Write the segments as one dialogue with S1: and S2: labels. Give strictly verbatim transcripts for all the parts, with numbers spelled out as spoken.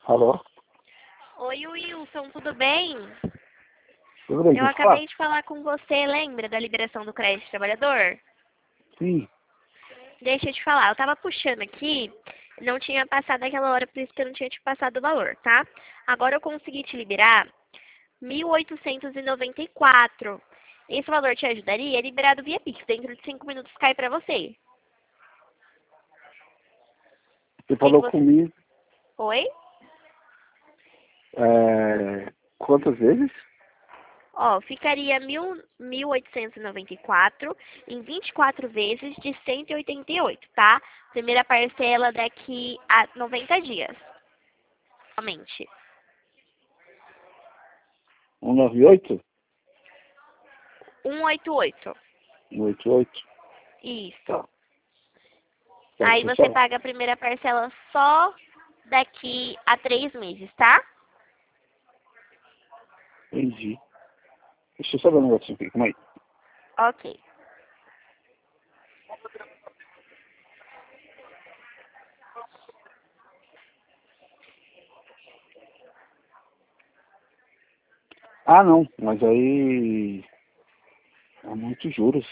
S1: Alô?
S2: Oi, Wilson, tudo bem?
S1: Tudo bem,
S2: Eu
S1: pode
S2: acabei
S1: falar?
S2: de falar com você, lembra da liberação do crédito trabalhador?
S1: Sim.
S2: Deixa eu te falar, eu tava puxando aqui, não tinha passado aquela hora, por isso que eu não tinha te passado o valor, tá? Agora eu consegui te liberar mil oitocentos e noventa e quatro. Esse valor te ajudaria? É liberado via Pix, dentro de cinco minutos cai pra você.
S1: Você
S2: O que que
S1: falou
S2: você...
S1: comigo
S2: Oi?
S1: é, quantas vezes?
S2: Ó, ficaria mil, mil oitocentos e noventa e quatro em vinte e quatro vezes de cento e oitenta e oito, tá? Primeira parcela daqui a noventa dias, somente.
S1: cento e noventa e oito?
S2: cento e oitenta e oito.
S1: cento e oitenta e oito?
S2: Isso.
S1: Tá. Tá,
S2: Aí
S1: deixa eu
S2: você
S1: só...
S2: paga a primeira parcela só daqui a três meses, tá?
S1: Entendi. Deixa eu só ver um negocinho aqui, calma aí.
S2: Ok.
S1: Ah, não, mas aí... É muitos juros.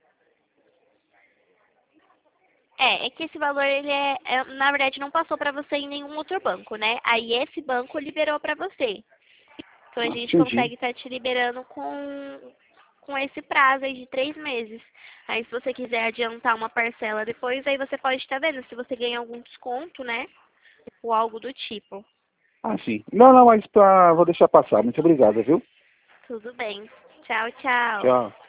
S2: É, é que esse valor, ele é, é- na verdade, não passou pra você em nenhum outro banco, né? Aí esse banco liberou pra você. Então a
S1: Ah,
S2: gente
S1: entendi.
S2: consegue estar te liberando com, com esse prazo aí de três meses. Aí se você quiser adiantar uma parcela depois, aí você pode estar vendo se você ganha algum desconto, né? Ou algo do tipo.
S1: Ah, sim. Não, não, mas pra... vou deixar passar. Muito obrigado, viu?
S2: Tudo bem. Tchau, tchau.
S1: Tchau.